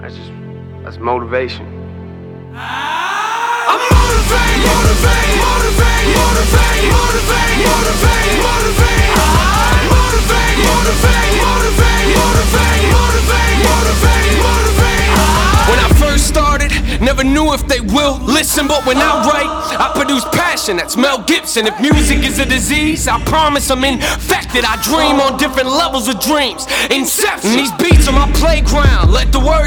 That's motivation. I'm motivated, motivated, motivated, motivated, motivated, motivated, motivated. I'm motivated, motivated, motivated, motivated, motivated, motivated, motivated. When I first started, never knew if they will listen, but when I write, I produce passion. That's Mel Gibson. If music is a disease, I promise I'm infected. I dream on different levels of dreams. Inception. These beats are my playground. Let the words